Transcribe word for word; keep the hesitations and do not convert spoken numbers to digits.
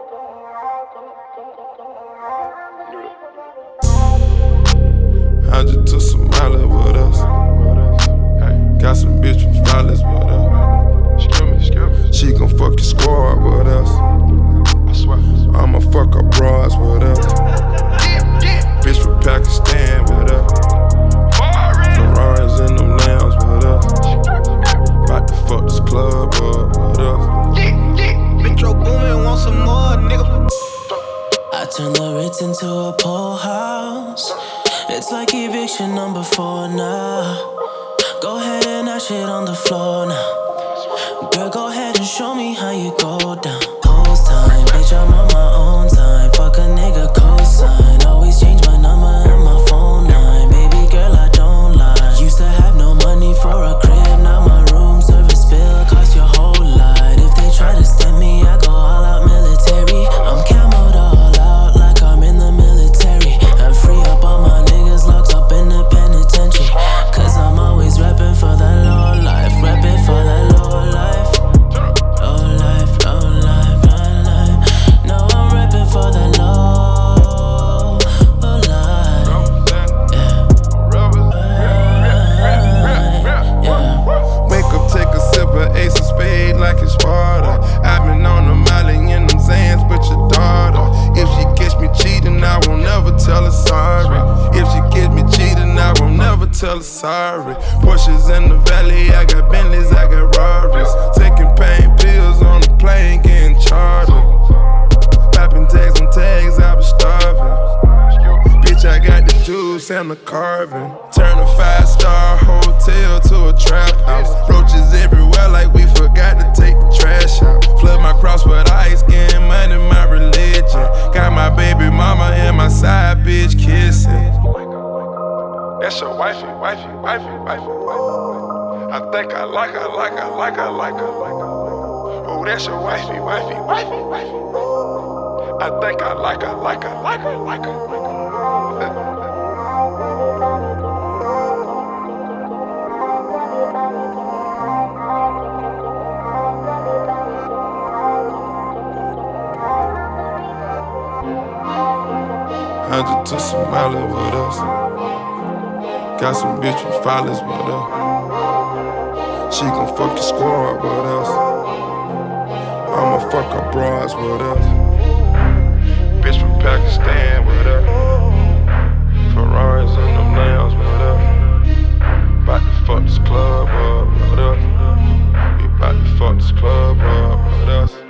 I just took some mileage with us. Got some bitch from Flawless with us. She gon' fuck your squad with us. I'ma fuck her bras with us. Bitch from Pakistan with us. Ferraris in them lambs with us. About to fuck this club up with us. Metro Boomin, want some more, nigga. I turn the Ritz into a pool house. It's like eviction number four now. Go ahead and that shit on the floor now. Girl, go ahead and show me how you go down. Post time, bitch, I'm on my own time. Fuck a nigga cosign. Always change my number and my phone line. Baby girl, I don't lie. Used to have no money for a crib. Now my room service bill cost your whole lot. If they try to stem me, I go all out military. I'm camoed all out like I'm in the military. I'm free up all my niggas locked up in the penitentiary. Cause I'm always reppin' for that low life. Reppin' for that low life. Low life, low life, low life. No, I'm reppin' for that low, low life. Yeah. Yeah. Wake up, take a sip of Ace of Spade like it's Sparta. I've been on the Molly in them Zans, but your daughter. If she catch me cheating, I won't never tell her sorry. If she catch me cheating, I won't never tell her sorry. Porsches in the valley, I got Bentleys, I got Rarries. Taking pain pills on the plane, getting chartered. Popping tags on tags, I was starving. Bitch, I got the juice and the carving. Turn a five-star hotel to a trap house. Roaches everywhere like we forgot to take the trash out. Flood my cross with ice, getting money, my religion. Got my baby mama and my side bitch kissing. That's your wifey, wifey, wifey, wifey, wifey. I think I like her, like her, like her, like her, like her. Oh, that's your wifey, wifey, wifey, wifey. I think I like her, like her, like her, like her, like her. I just took some mileage with us. Got some bitch from Flawless with us. She gon' fuck your squad with us. I'ma fuck her bras with us. Bitch from Pakistan with us. Ferraris in them lambs with us. About to fuck this club up with us. We about to fuck this club up with us.